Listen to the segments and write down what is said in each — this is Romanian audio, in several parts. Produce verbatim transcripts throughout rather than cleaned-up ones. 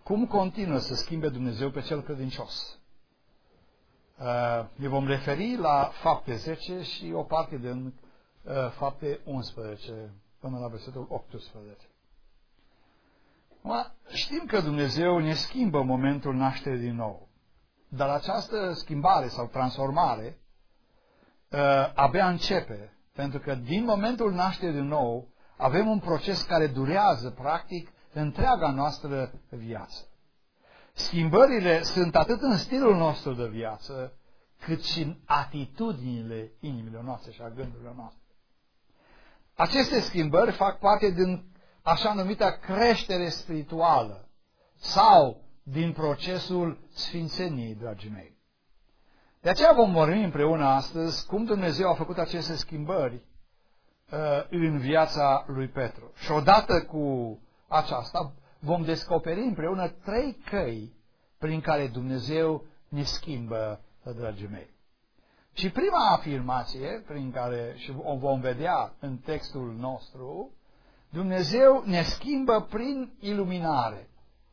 cum continuă să schimbe Dumnezeu pe cel credincios. Ne vom referi la Fapte zece și o parte din Fapte unsprezece până la versetul optsprezece. Știm că Dumnezeu ne schimbă momentul nașterii din nou, dar această schimbare sau transformare abia începe, pentru că din momentul nașterii din nou avem un proces care durează practic întreaga noastră viață. Schimbările sunt atât în stilul nostru de viață, cât și în atitudinile inimilor noastre și a gândurilor noastre. Aceste schimbări fac parte din așa numita creștere spirituală sau din procesul sfințeniei, dragii mei. De aceea vom vorbi împreună astăzi cum Dumnezeu a făcut aceste schimbări uh, în viața lui Petru. Și odată cu aceasta vom descoperi împreună trei căi prin care Dumnezeu ne schimbă, dragii mei. Și prima afirmație, prin care și o vom vedea în textul nostru, Dumnezeu ne schimbă prin iluminare.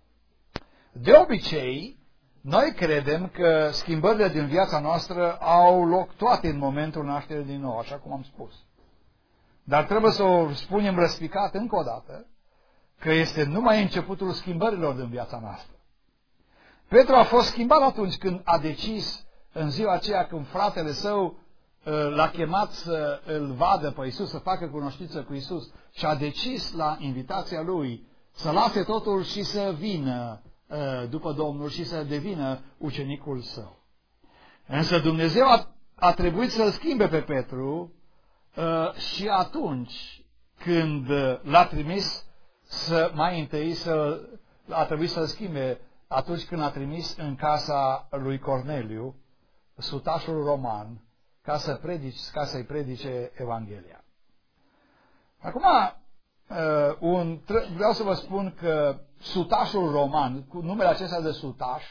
De obicei, noi credem că schimbările din viața noastră au loc toate în momentul nașterii din nou, așa cum am spus. Dar trebuie să o spunem răspicat încă o dată, că este numai începutul schimbărilor din viața noastră. Petru a fost schimbat atunci când a decis, în ziua aceea când fratele său l-a chemat să îl vadă pe Iisus, să facă cunoștință cu Iisus, și a decis la invitația lui să lase totul și să vină după Domnul și să devină ucenicul său. Însă Dumnezeu a, a trebuit să-l schimbe pe Petru și atunci când l-a trimis să mai întâi să, a trebuit să-l schimbe atunci când a trimis în casa lui Corneliu, sutașul roman, ca, să predici, ca să-i predice Evanghelia. Acum, un, vreau să vă spun că sutașul roman, cu numele acesta de sutaș,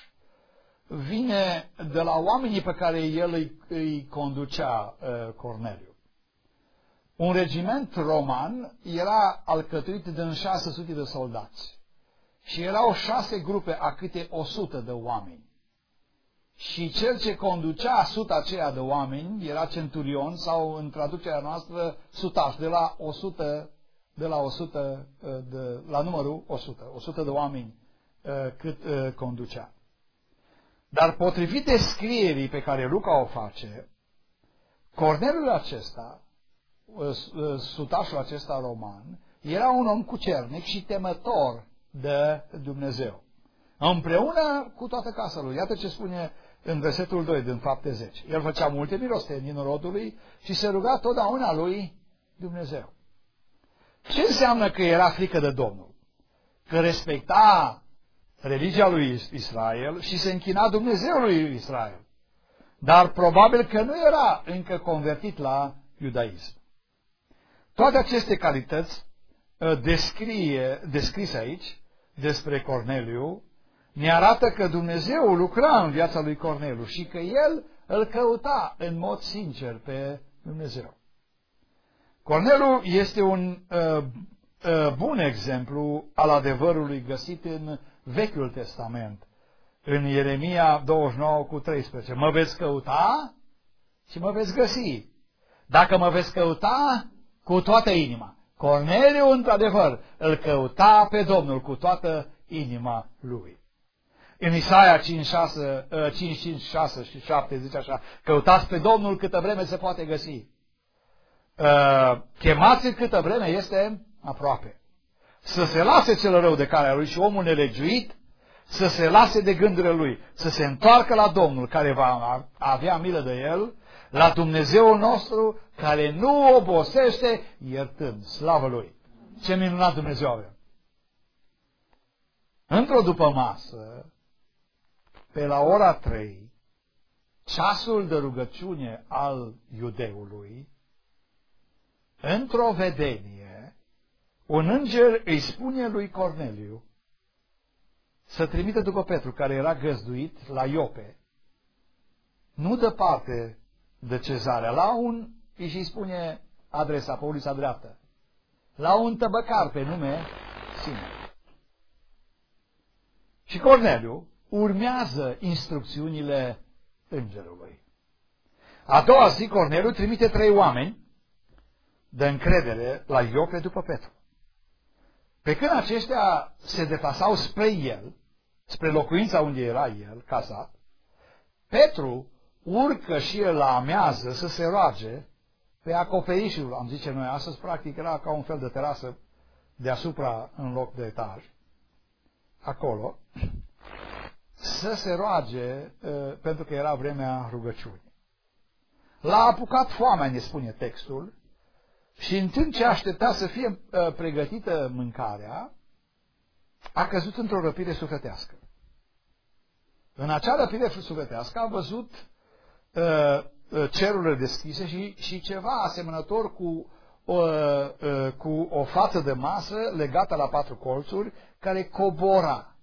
vine de la oamenii pe care el îi, îi conducea Corneliu. Un regiment roman era alcătuit din șase sute de soldați și erau șase grupe a câte o sută de oameni. Și cel ce conducea suta aceea de oameni era centurion sau, în traducerea noastră, sutaș, de la o sută, de la o sută, de, la numărul o sută, o sută de oameni cât conducea. Dar potrivit descrierii pe care Luca o face, Corneliul acesta, sutașul acesta roman, era un om cucernic și temător de Dumnezeu, împreună cu toată casa lui. Iată ce spune în versetul doi din Fapte zece. El făcea multe milostenii în rodul lui și se ruga totdeauna lui Dumnezeu. Ce înseamnă că era frică de Domnul? Că respecta religia lui Israel și se închina Dumnezeului Israel. Dar probabil că nu era încă convertit la iudaism. Toate aceste calități descrie, descrise aici despre Corneliu ne arată că Dumnezeu lucra în viața lui Corneliu și că el îl căuta în mod sincer pe Dumnezeu. Corneliu este un uh, uh, bun exemplu al adevărului găsit în Vechiul Testament, în Ieremia douăzeci și nouă cu treisprezece. Mă veți căuta și mă veți găsi. Dacă mă veți căuta cu toată inima. Corneliu, într-adevăr, îl căuta pe Domnul cu toată inima lui. În Isaia cinci, cinci, șase și șapte zice așa: căutați pe Domnul câtă vreme se poate găsi. Chemați-l câtă vreme este aproape. Să se lase cel rău de calea lui și omul nelegiuit să se lase de gândurile lui, să se întoarcă la Domnul care va avea milă de el, la Dumnezeul nostru care nu obosește iertând. Slavă Lui! Ce minunat Dumnezeu avem! Într-o dupămasă, pe la ora trei, ceasul de rugăciune al iudeului, într-o vedenie, un înger îi spune lui Corneliu să trimită după Petru, care era găzduit la Iope, nu departe de Cezarea, la un, îi spune adresa pe ulița dreaptă, la un tăbăcar pe nume Simon. Și Corneliu urmează instrucțiunile îngerului. A doua zi, Corneliu trimite trei oameni de încredere la Iope după Petru. Pe când aceștia se deplasau spre el, spre locuința unde era el, cazat, Petru urcă și el la amează să se roage pe acoperișul, am zice noi astăzi, practic era ca un fel de terasă deasupra în loc de etaj, acolo, să se roage uh, pentru că era vremea rugăciunii. L-a apucat foamea, ne spune textul, și în timp ce aștepta să fie uh, pregătită mâncarea, a căzut într-o răpire sufletească. În acea răpire sufletească a văzut uh, cerurile deschise și, și ceva asemănător cu, uh, uh, cu o față de masă legată la patru colțuri care cobora.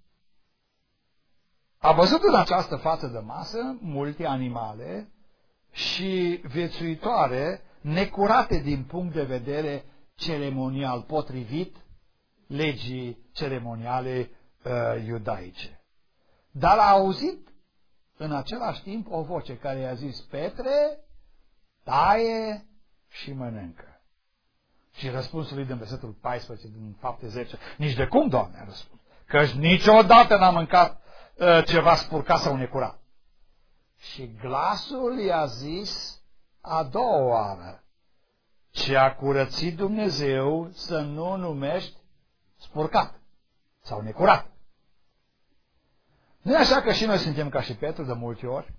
A văzut în această față de masă multe animale și viețuitoare necurate din punct de vedere ceremonial, potrivit legii ceremoniale uh, iudaice. Dar a auzit în același timp o voce care i-a zis: Petre, taie și mănâncă. Și răspunsul lui din versetul paisprezece din Fapte zece: nici de cum, Doamne, a răspuns, căci niciodată n-am mâncat uh, ceva spurcat sau necurat. Și glasul i-a zis a doua oară: ce a curățit Dumnezeu să nu numești spurcat sau necurat. Nu e așa că și noi suntem ca și Petru de multe ori?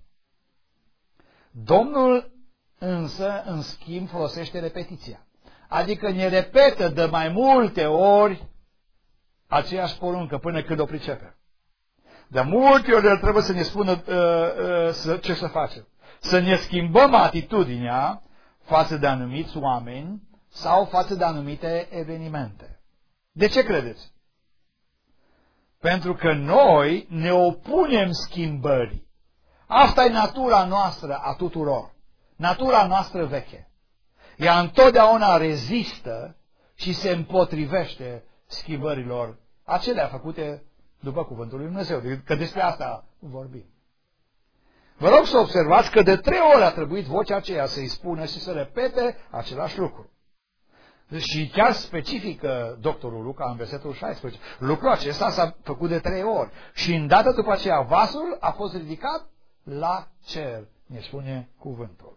Domnul însă, în schimb, folosește repetiția. Adică ne repetă de mai multe ori aceeași poruncă până când o pricepem. De multe ori El trebuie să ne spună uh, uh, ce să facem. Să ne schimbăm atitudinea față de anumiți oameni sau față de anumite evenimente. De ce credeți? Pentru că noi ne opunem schimbării. Asta e natura noastră a tuturor. Natura noastră veche. Ea întotdeauna rezistă și se împotrivește schimbărilor acelea făcute după cuvântul lui Dumnezeu. Că despre asta vorbim. Vă rog să observați că de trei ori a trebuit vocea aceea să-i spună și să repete același lucru. Și chiar specifică doctorul Luca în versetul șaisprezece. Lucrul acesta s-a făcut de trei ori. Și îndată după aceea vasul a fost ridicat la cer, ne spune cuvântul.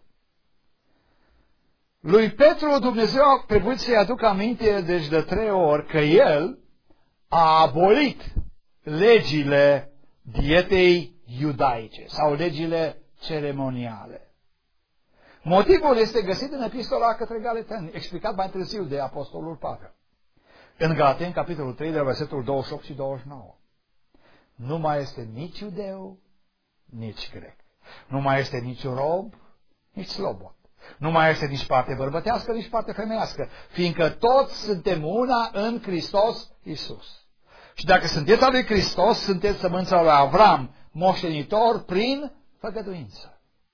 Lui Petru Dumnezeu a trebuit să-i aducă aminte deci de trei ori că el a abolit legile dietei iudaice sau legile ceremoniale. Motivul este găsit în epistola către Galateni, explicat mai târziu de apostolul Pavel. În Galateni, capitolul trei, de versetul douăzeci și opt și douăzeci și nouă. Nu mai este nici iudeu, nici grec. Nu mai este nici rob, nici slobod. Nu mai este nici parte bărbătească, nici parte femeiască, fiindcă toți suntem una în Hristos Iisus. Și dacă sunteți al lui Hristos, sunteți sămânța lui Avram, moștenitor prin făgăduință.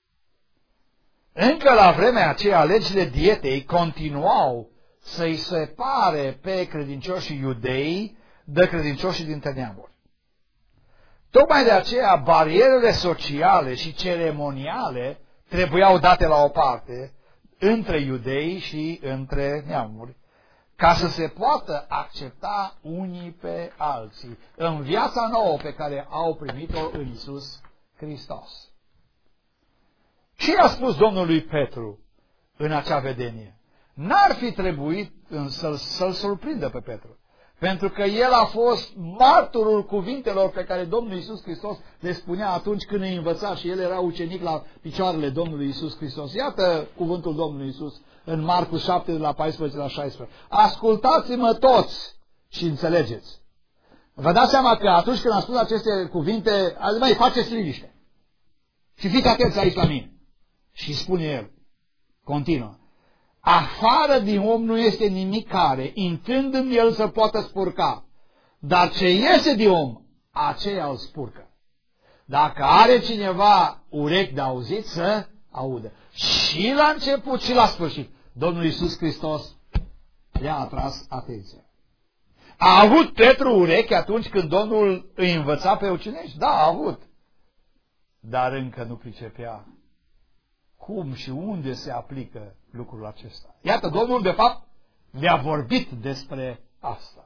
Încă la vremea aceea, legile dietei continuau să-i separe pe credincioșii iudei de credincioșii dintre neamuri. Tocmai de aceea, barierele sociale și ceremoniale trebuiau date la o parte între iudei și între neamuri, ca să se poată accepta unii pe alții în viața nouă pe care au primit-o în Iisus Hristos. Ce a spus Domnului Petru în acea vedenie? N-ar fi trebuit să-l, să-l surprindă pe Petru, pentru că el a fost martorul cuvintelor pe care Domnul Iisus Hristos le spunea atunci când îi învăța și el era ucenic la picioarele Domnului Iisus Hristos. Iată cuvântul Domnului Iisus în Marcu șapte, de la paisprezece la șaisprezece. Ascultați-mă toți și înțelegeți. Vă dați seama că atunci când am spus aceste cuvinte, mai faceți liniște. Și fiți atenți aici la mine. Și spune el, continuă, afară din om nu este nimic care, intrând în el, să poată spurca, dar ce iese din om, aceea îl spurcă. Dacă are cineva urechi de auzit, să audă. Și la început și la sfârșit, Domnul Iisus Hristos i-a atras atenția. A avut Petru urechi atunci când Domnul îi învăța pe ucenici? Da, a avut. Dar încă nu pricepea cum și unde se aplică lucrul acesta. Iată, Domnul, de fapt, le-a vorbit despre asta.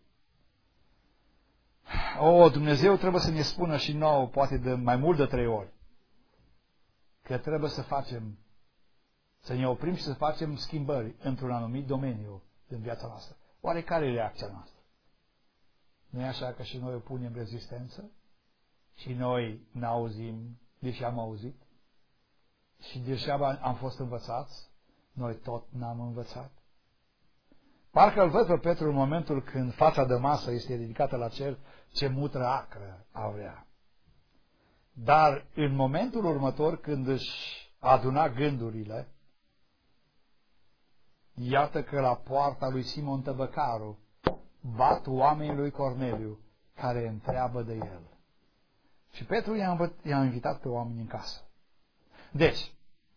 O, Dumnezeu trebuie să ne spună și nouă, poate de mai mult de trei ori, că trebuie să facem, să ne oprim și să facem schimbări într-un anumit domeniu din viața noastră. Oare care e reacția noastră? Nu e așa că și noi opunem rezistență? Și noi n-auzim, deși am auzit? Și deși am fost învățați, noi tot n-am învățat? Parcă îl văd pe Petru în momentul când fața de masă este ridicată la cer, ce mutră acră avea. Dar în momentul următor, când își aduna gândurile, iată că la poarta lui Simon Tăbăcaru bat oamenii lui Corneliu, care întreabă de el. Și Petru i-a, i-a invitat pe oameni în casă. Deci,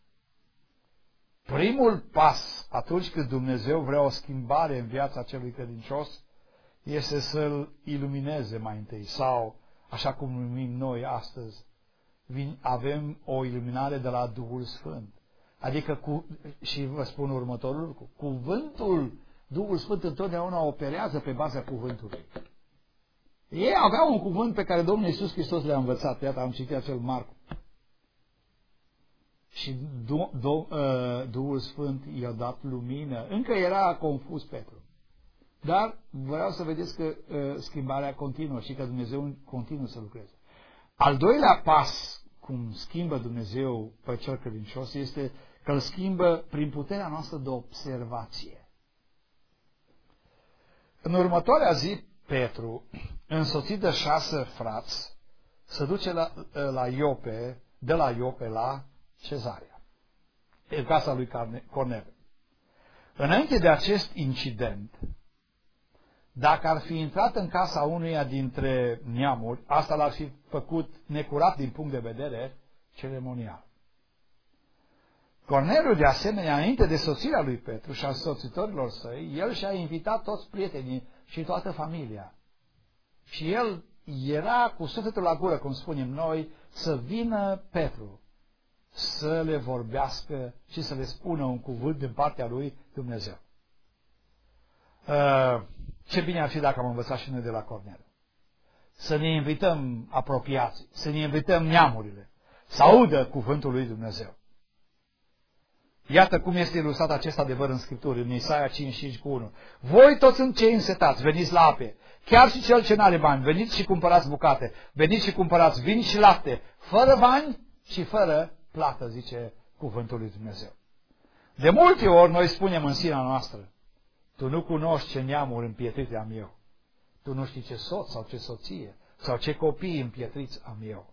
primul pas atunci când Dumnezeu vrea o schimbare în viața celui credincios este să-l ilumineze mai întâi. Sau, așa cum numim noi astăzi, avem o iluminare de la Duhul Sfânt. Adică, cu, și vă spun următorul lucru, cuvântul, Duhul Sfânt întotdeauna operează pe baza cuvântului. Ei aveau un cuvânt pe care Domnul Iisus Hristos le-a învățat. Iată, am citit acel Marcu. Și du, du, uh, Duhul Sfânt i-a dat lumină. Încă era confuz Petru. Dar vreau să vedeți că uh, schimbarea continuă și că Dumnezeu continuă să lucreze. Al doilea pas, cum schimbă Dumnezeu pe cel credincios, este că îl schimbă prin puterea noastră de observație. În următoarea zi, Petru, însoțit de șase frați, se duce la, la Iope, de la Iope la Cezarea, în casa lui Corneliu. Înainte de acest incident, dacă ar fi intrat în casa unuia dintre neamuri, asta l-ar fi făcut necurat din punct de vedere ceremonial. Corneliu, de asemenea, înainte de sosirea lui Petru și a soțitorilor săi, el și-a invitat toți prietenii și toată familia. Și el era cu sufletul la gură, cum spunem noi, să vină Petru, să le vorbească și să le spună un cuvânt din partea lui Dumnezeu. Uh, ce bine ar fi dacă am învățat și noi de la Corneliu. Să ne invităm apropiații, să ne invităm neamurile, să audă cuvântul lui Dumnezeu. Iată cum este ilustrat acest adevăr în Scripturi, în Isaia cincizeci și cinci cu unu. Voi toți în cei însetați, veniți la ape, chiar și cel ce n-are bani, veniți și cumpărați bucate, veniți și cumpărați vin și lapte, fără bani și fără plată, zice cuvântul lui Dumnezeu. De multe ori noi spunem în sinea noastră, tu nu cunoști ce neamuri împietrite am eu, tu nu știi ce soț sau ce soție sau ce copii împietriți am eu.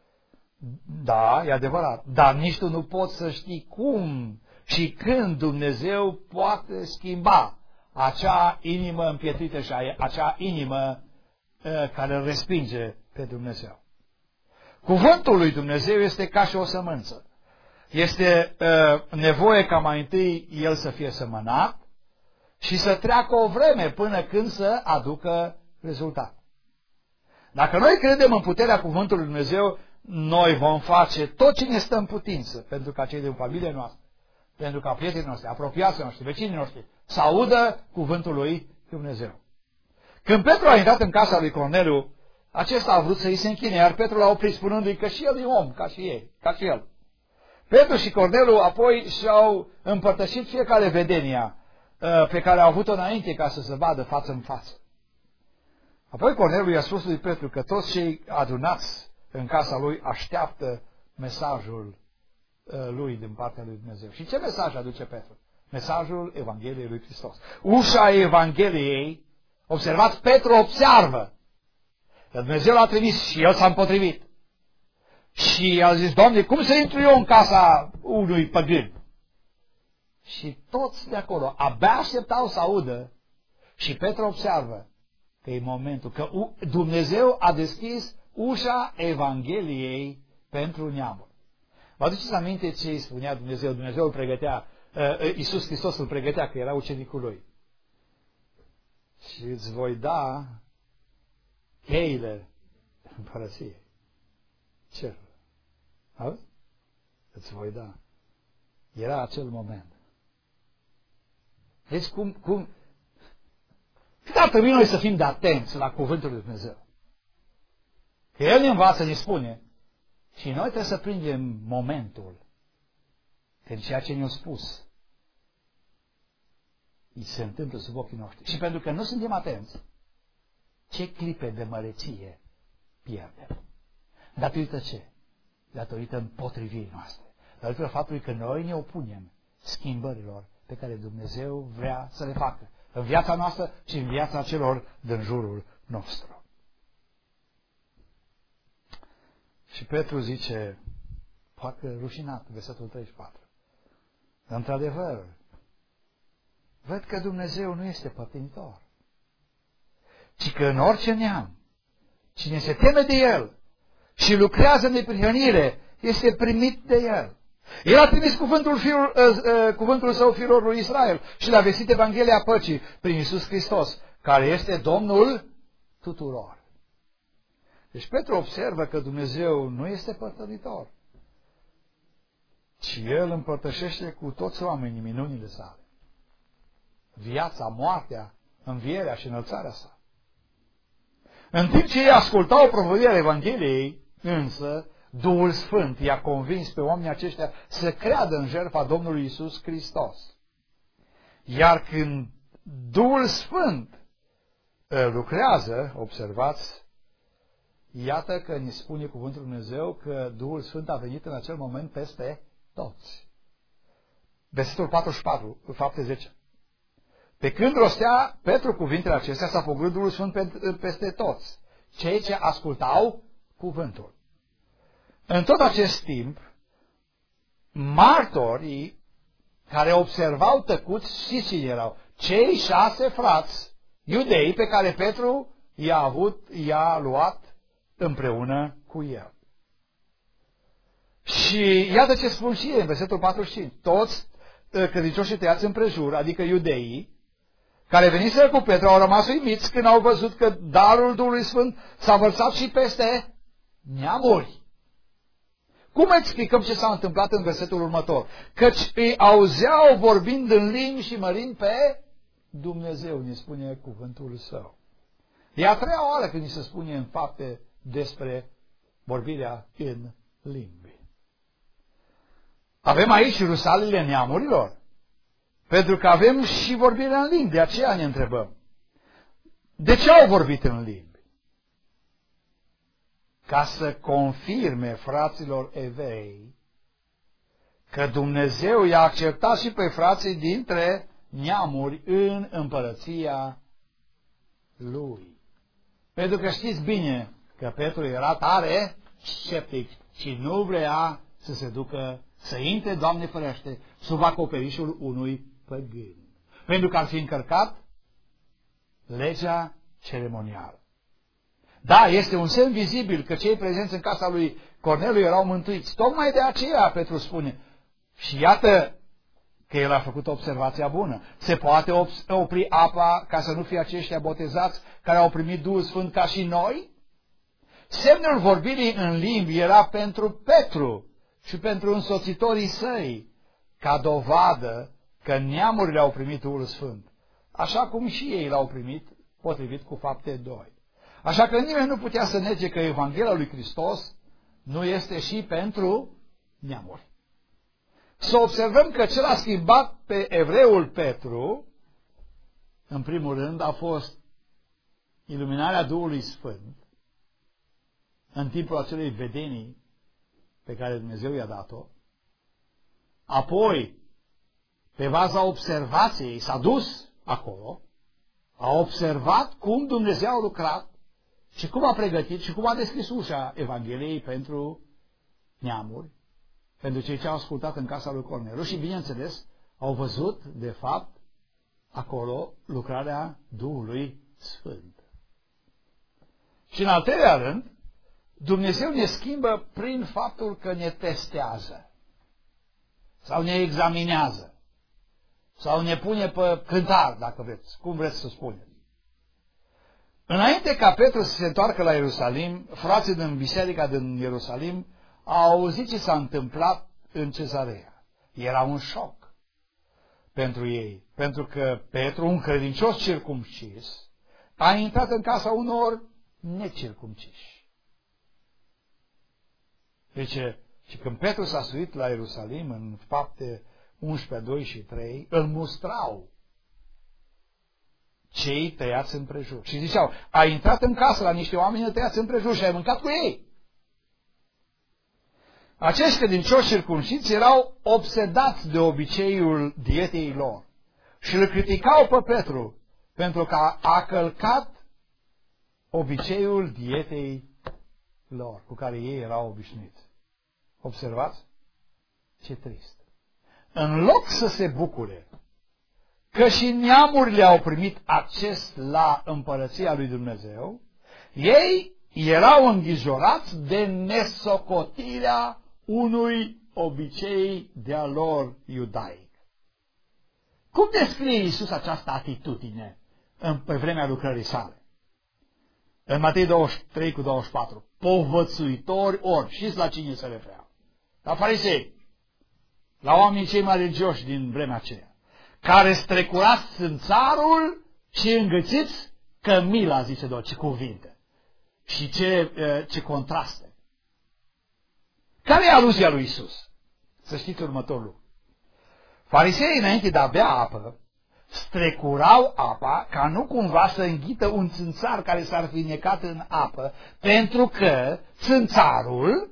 Da, e adevărat, dar nici tu nu poți să știi cum și când Dumnezeu poate schimba acea inimă împietrită și acea inimă uh, care îl respinge pe Dumnezeu. Cuvântul lui Dumnezeu este ca și o sămânță. Este uh, nevoie ca mai întâi el să fie sămănat și să treacă o vreme până când să aducă rezultat. Dacă noi credem în puterea cuvântului lui Dumnezeu, noi vom face tot ce ne stă în putință pentru ca cei din familie noastră, pentru ca prietenii noștri, apropiații noștri, vecinii noștri, să audă cuvântul lui Dumnezeu. Când Petru a intrat în casa lui Corneliu, acesta a vrut să îi se închine, iar Petru l-a oprit spunându-i că și el e om, ca și ei, ca și el. Petru și Corneliu apoi și-au împărtășit fiecare vedenia pe care au avut-o înainte ca să se vadă față în față. Apoi Corneliu i-a spus lui Petru că toți cei adunați în casa lui așteaptă mesajul uh, lui din partea lui Dumnezeu. Și ce mesaj aduce Petru? Mesajul Evangheliei lui Hristos. Ușa Evangheliei, observați, Petru observă că Dumnezeu l-a trimis și el s-a împotrivit. Și a zis, Doamne, cum să intru eu în casa unui păgân? Și toți de acolo abia așteptau să audă și Petru observă că e momentul, că Dumnezeu a deschis ușa Evangheliei pentru neamuri. Vă aduceți aminte ce îi spunea Dumnezeu? Dumnezeu îl pregătea, uh, Iisus Hristos îl pregătea că era ucenicul lui. și îți voi da cheile împărăției. Cerul. Auzi? Îți voi da. Era acel moment. Deci cum, cum cât ar trebui noi să fim de atenți la cuvântul lui Dumnezeu? Că El ne învață, ne spune, și noi trebuie să prindem momentul când ceea ce ne-a spus îi se întâmplă sub ochii noștri. Și pentru că nu suntem atenți, ce clipe de măreție pierdem? Datorită ce? Datorită împotrivirii noastre. Datorită faptului că noi ne opunem schimbărilor pe care Dumnezeu vrea să le facă în viața noastră și în viața celor din jurul nostru. Și Petru zice, parcă rușinat, versetul treizeci și patru. Într-adevăr, văd că Dumnezeu nu este părtinitor, ci că în orice neam, cine se teme de El și lucrează în neprihănire, este primit de El. El a trimis cuvântul, fiul, uh, uh, cuvântul său fiilor lui Israel și le-a vestit Evanghelia păcii prin Iisus Hristos, care este Domnul tuturor. Deci Petru observă că Dumnezeu nu este părtănitor, ci El împărtășește cu toți oamenii minunile sale. Viața, moartea, învierea și înălțarea sa. În timp ce ei ascultau propovăduirea Evangheliei, însă, Duhul Sfânt i-a convins pe oamenii aceștia să creadă în jertfa Domnului Iisus Hristos. Iar când Duhul Sfânt lucrează, observați, iată că ne spune cuvântul Lui Dumnezeu că Duhul Sfânt a venit în acel moment peste toți. Versetul patruzeci și patru, fapte zece. Pe când rostea Petru cuvintele acestea, s-a pogorât Duhul Sfânt peste toți, cei ce ascultau cuvântul. În tot acest timp, martorii care observau tăcuți, și cine erau? Cei șase frați iudei pe care Petru i-a avut, i-a luat împreună cu el. Și iată ce spun și ei în versetul patruzeci și cinci. Toți credincioșii tăiați împrejur, adică iudeii, care veniseră cu Petru, au rămas uimiți când au văzut că darul Duhului Sfânt s-a vărsat și peste neamuri. Cum explicăm ce s-a întâmplat în versetul următor? Căci îi auzeau vorbind în limbi și mărind pe Dumnezeu, ne spune cuvântul Său. E a treia oară când ni se spune în fapte despre vorbirea în limbi. Avem aici rusalile neamurilor, pentru că avem și vorbirea în limbi, de aceea ne întrebăm. De ce au vorbit în limbi? Ca să confirme fraților evrei că Dumnezeu i-a acceptat și pe frații dintre neamuri în împărăția Lui. Pentru că știți bine că Petru era tare sceptic și nu vrea să se ducă, să intre, Doamne ferește, sub acoperișul unui păgân. Pentru că ar fi încărcat legea ceremonială. Da, este un semn vizibil că cei prezenți în casa lui Corneliu erau mântuiți. Tocmai de aceea Petru spune. Și iată că el a făcut observația bună. Se poate opri apa ca să nu fie aceștia botezați care au primit Duhul Sfânt ca și noi? Semnul vorbirii în limbi era pentru Petru și pentru însoțitorii săi, ca dovadă că neamurile au primit Duhul Sfânt, așa cum și ei l-au primit, potrivit cu fapte doi. Așa că nimeni nu putea să nege că Evanghelia lui Hristos nu este și pentru neamuri. Să observăm că ce l-a schimbat pe evreul Petru, în primul rând, a fost iluminarea Duhului Sfânt în timpul acelei vedenii pe care Dumnezeu i-a dat-o. Apoi, pe baza observației, s-a dus acolo, a observat cum Dumnezeu a lucrat și cum a pregătit și cum a deschis ușa Evangheliei pentru neamuri, pentru cei ce au ascultat în casa lui Corneliu și, bineînțeles, au văzut, de fapt, acolo lucrarea Duhului Sfânt. Și în al treilea rând, Dumnezeu ne schimbă prin faptul că ne testează sau ne examinează sau ne pune pe cântar, dacă vreți, cum vreți să spuneți. Înainte ca Petru să se întoarcă la Ierusalim, frații din biserica din Ierusalim au auzit ce s-a întâmplat în Cezarea. Era un șoc pentru ei, pentru că Petru, un credincios circumcis, a intrat în casa unor necircumciși. Deci, și când Petru s-a suit la Ierusalim, în Fapte unsprezece, doi și trei, îl mustrau cei tăiați împrejur. Și ziceau, a intrat în casă la niște oameni tăiați împrejur și ai mâncat cu ei. Acești credincioși circumciși erau obsedați de obiceiul dietei lor și îl criticau pe Petru pentru că a călcat obiceiul dietei lor cu care ei erau obișnuiți. Observați? Ce trist. În loc să se bucure că și neamurile au primit acces la împărăția lui Dumnezeu, ei erau îngrijorați de nesocotirea unui obicei de-a lor iudaic. Cum descrie Iisus această atitudine în, pe vremea lucrării sale? În Matei douăzeci și trei cu douăzeci și patru, povățuitori ori, știți la cine se referea? La farisei, la oamenii cei mai religioși din vremea aceea, care strecurați în țarul și îngățiți cămila, zice Domnul, ce cuvinte și ce, ce contraste. Care e aluzia lui Iisus? Să știți următorul lucru. Fariseii, înainte de a bea apă, strecurau apa ca nu cumva să înghită un țânțar care s-ar fi necat în apă, pentru că țânțarul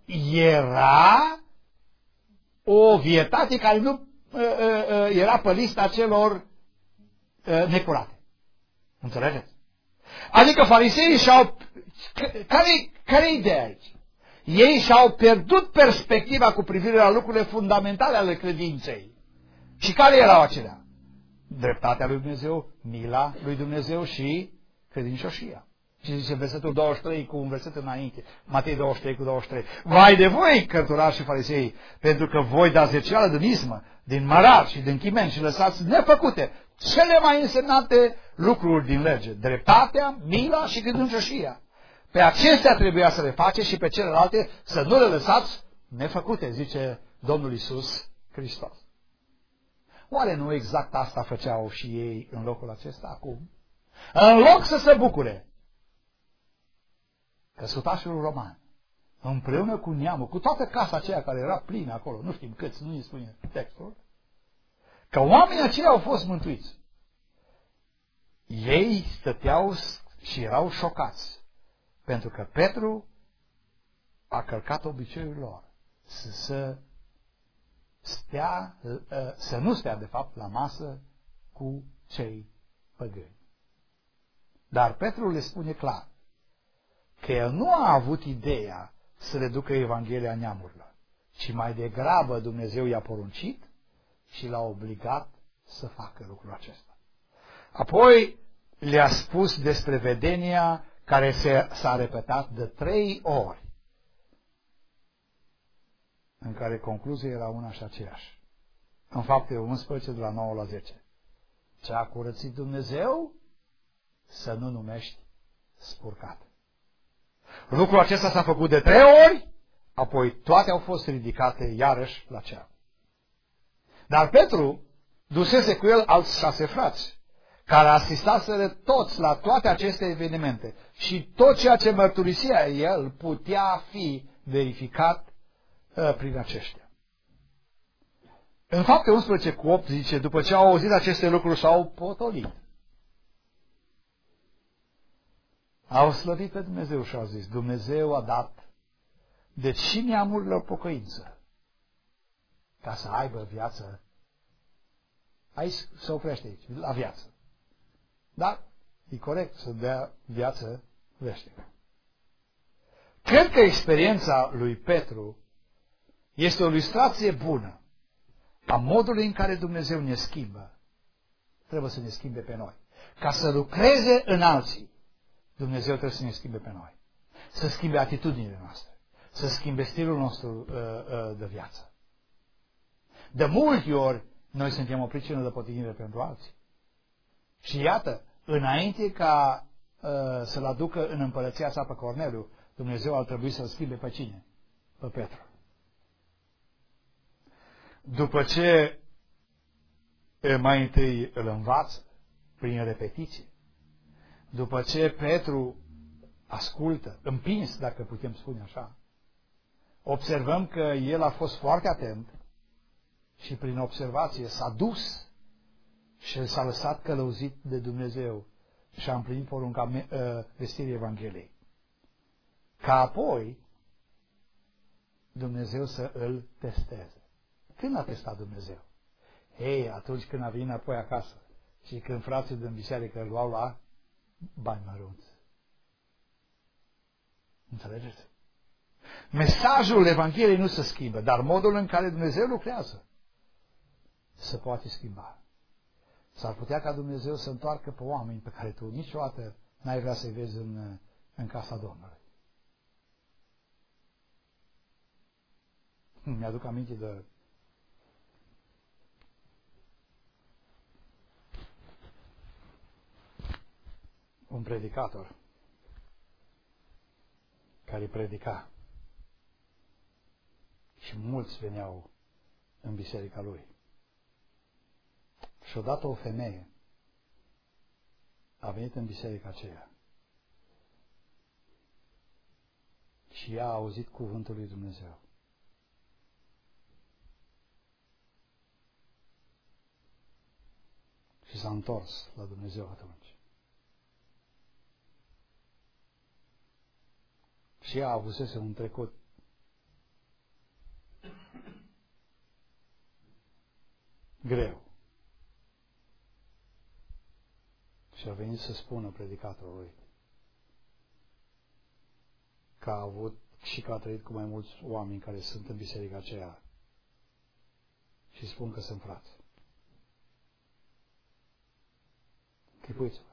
era o vietate care nu uh, uh, era pe lista celor uh, necurate. Înțelegeți? Adică fariseii și-au... Care-i care ideea aici? Ei și-au pierdut perspectiva cu privire la lucrurile fundamentale ale credinței. Și care erau acelea? Dreptatea lui Dumnezeu, mila lui Dumnezeu și credincioșia. Și zice versetul douăzeci și trei cu un verset înainte, Matei douăzeci și trei cu douăzeci și trei. Vai de voi, cărturari și farisei, pentru că voi dați zecială din ismă, din mărar și din chimen și lăsați nefăcute cele mai însemnate lucruri din lege. Dreptatea, mila și credincioșia. Pe acestea trebuia să le faceți și pe celelalte să nu le lăsați nefăcute, zice Domnul Iisus Hristos. Oare nu exact asta făceau și ei în locul acesta acum? În loc să se bucure că sutașul roman, împreună cu neamul, cu toată casa aceea care era plină acolo, nu știm câți, nu îi spune textul, că oamenii aceia au fost mântuiți. Ei stăteau și erau șocați, pentru că Petru a călcat obiceiul lor să, să stea, să nu stea de fapt la masă cu cei păgâni. Dar Petru le spune clar că el nu a avut ideea să le ducă Evanghelia neamurilor, ci mai degrabă Dumnezeu i-a poruncit și l-a obligat să facă lucrul acesta. Apoi le-a spus despre vedenia care s-a repetat de trei ori, în care concluzia era una și aceeași. În Fapte unsprezece, de la nouă la zece. Ce a curățit Dumnezeu, să nu numești spurcat. Lucrul acesta s-a făcut de trei ori, apoi toate au fost ridicate iarăși la cer. Dar Petru dusese cu el alți șase frați, care asistaseră toți la toate aceste evenimente și tot ceea ce mărturisea el putea fi verificat uh, prin aceștia. În Fapte unsprezece cu opt zice, după ce au auzit aceste lucruri s-au potolit. Au slăvit pe Dumnezeu și au zis, Dumnezeu a dat deci și neamurilor pocăință ca să aibă viață. Aici se oprește aici, la viață. Da? E corect să dea viață veșnică. Cred că experiența lui Petru este o ilustrație bună a modului în care Dumnezeu ne schimbă. Trebuie să ne schimbe pe noi. Ca să lucreze în alții, Dumnezeu trebuie să ne schimbe pe noi. Să schimbe atitudinile noastre. Să schimbe stilul nostru uh, uh, de viață. De multe ori, noi suntem o pricină de potignire pentru alții. Și iată, înainte ca uh, să-l aducă în împărăția sa pe Corneliu, Dumnezeu ar trebui să-l schimbe pe cine? Pe Petru. După ce mai întâi îl învață prin repetiție, după ce Petru ascultă, împins, dacă putem spune așa, observăm că el a fost foarte atent și prin observație s-a dus și s-a lăsat călăuzit de Dumnezeu și a împlinit porunca vestirii Evangheliei. Ca apoi Dumnezeu să îl testeze. Când a testat Dumnezeu? Ei, atunci când a venit înapoi acasă și când frații din biserică îl luau la bani mărunți. Înțelegeți? Mesajul Evangheliei nu se schimbă, dar modul în care Dumnezeu lucrează se poate schimba. S-ar putea ca Dumnezeu să întoarcă pe oameni pe care tu niciodată n-ai vrea să-i vezi în, în casa Domnului. Mi-aduc aminte de un predicator care predica și mulți veneau în biserica lui. Și odată o femeie a venit în biserica aceea și ea a auzit cuvântul lui Dumnezeu. Și s-a întors la Dumnezeu atunci. Și ea avusese un trecut greu. Și a venit să spună predicatorului că a avut și că a trăit cu mai mulți oameni care sunt în biserica aceea și spun că sunt frați. Chipuiți-vă.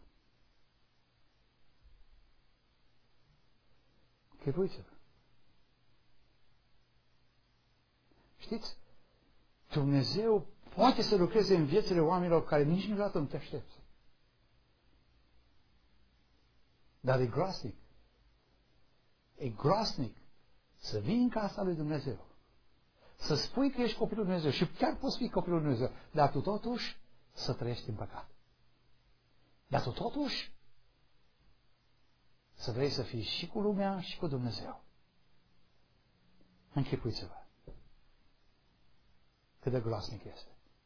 Chipuiți-vă. Știți, Dumnezeu poate să lucreze în viețile oamenilor care nici niciodată nu te aștepți. Dar e groasnic. E groasnic să vii în casa lui Dumnezeu, să spui că ești copilul lui Dumnezeu și chiar poți fi copilul lui Dumnezeu, dar tu totuși să trăiești în păcat. Dar tu totuși să vrei să fii și cu lumea și cu Dumnezeu. Închipuiți-vă cât de groasnic este.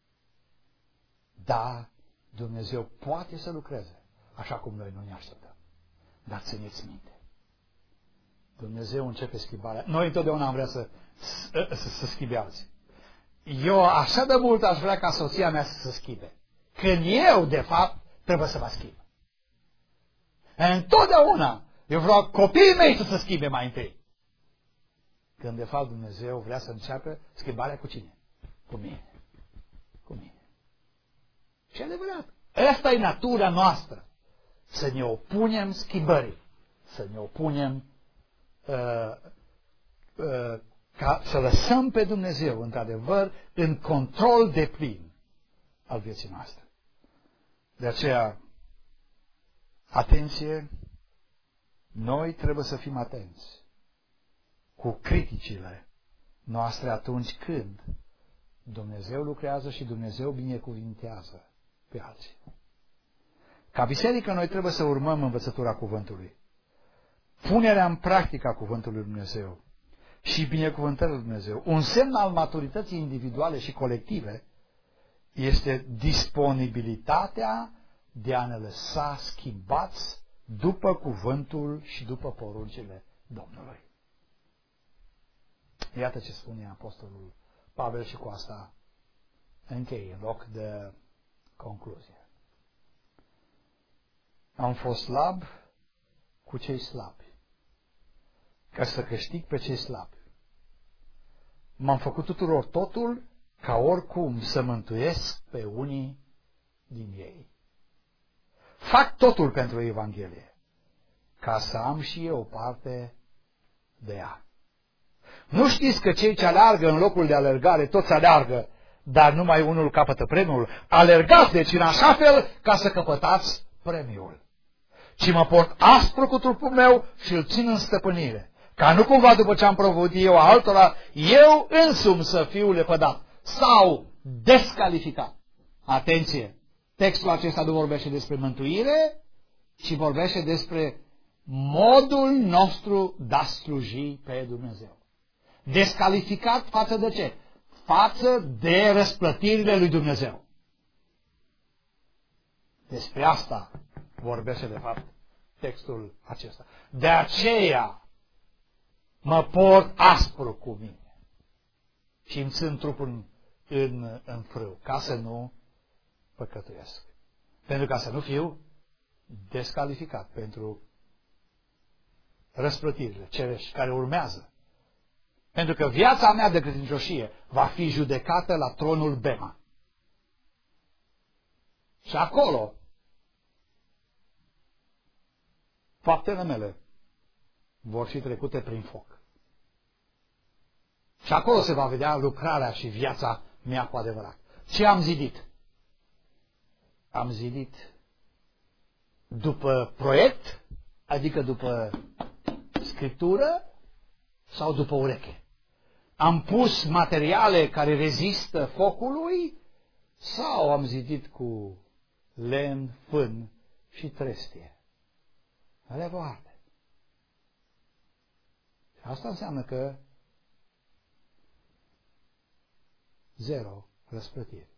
Da, Dumnezeu poate să lucreze așa cum noi nu ne așteptăm. Dar țineți minte. Dumnezeu începe schimbarea. Noi întotdeauna am vrea să, să, să, să schimbe alții. Eu așa de mult aș vrea ca soția mea să se schimbe. Când eu, de fapt, trebuie să mă schimb. Întotdeauna eu vreau copiii mei să se schimbe mai întâi. Când, de fapt, Dumnezeu vrea să înceapă schimbarea cu cine? Cu mine. Cu mine. Și adevărat. Asta e natura noastră. Să ne opunem schimbării. Să ne opunem uh, uh, ca să lăsăm pe Dumnezeu, într-adevăr, în control deplin al vieții noastre. De aceea, atenție, noi trebuie să fim atenți cu criticile noastre atunci când Dumnezeu lucrează și Dumnezeu binecuvintează pe alții. Ca biserică, noi trebuie să urmăm învățătura cuvântului, punerea în practică a cuvântului lui Dumnezeu și binecuvântării lui Dumnezeu. Un semn al maturității individuale și colective este disponibilitatea de a ne lăsa schimbați după cuvântul și după poruncile Domnului. Iată ce spune Apostolul Pavel și cu asta închei în loc de concluzie. Am fost slab cu cei slabi, ca să câștig pe cei slabi. M-am făcut tuturor totul ca oricum să mântuiesc pe unii din ei. Fac totul pentru Evanghelie, ca să am și eu parte de ea. Nu știți că cei ce aleargă în locul de alergare, toți aleargă, dar numai unul capătă premiul? Alergați deci în așa fel ca să căpătați premiul. ci mă port aspru cu trupul meu și îl țin în stăpânire. Ca nu cumva după ce am provăduit eu altora, eu însumi să fiu lepădat sau descalificat. Atenție! Textul acesta nu vorbește despre mântuire, ci vorbește despre modul nostru de a sluji pe Dumnezeu. Descalificat față de ce? Față de răsplătirile lui Dumnezeu. Despre asta vorbește de fapt textul acesta. De aceea mă port aspru cu mine și îmi țin trupul în, în, în frâu, ca să nu păcătuiesc. Pentru ca să nu fiu descalificat pentru răsplătirile cerești care urmează. Pentru că viața mea de credincioșie va fi judecată la tronul Bema. Și acolo faptele mele vor fi trecute prin foc. Și acolo se va vedea lucrarea și viața mea cu adevărat. Ce am zidit? Am zidit după proiect, adică după scriptură sau după ureche. Am pus materiale care rezistă focului sau am zidit cu lemn, fân și trestie. Ale vor arde. Și asta înseamnă că zero răsplătiri.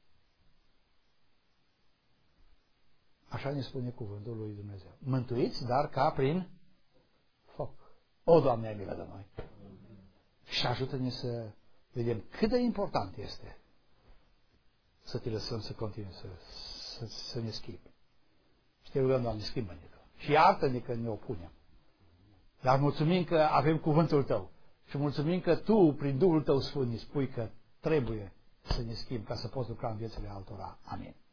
Așa ne spune cuvântul lui Dumnezeu. Mântuiți, dar ca prin foc. O, Doamne, ai milă de noi. Și ajută-ne să vedem cât de important este să te lăsăm să continui să, să, să ne schimbi. Și te rugăm, Doamne, schimbă-ne. Și iartă-ne că ne opunem. Dar mulțumim că avem cuvântul Tău. Și mulțumim că Tu, prin Duhul Tău Sfânt, ne spui că trebuie să ne schimbi ca să poți lucra în viețile altora. Amin.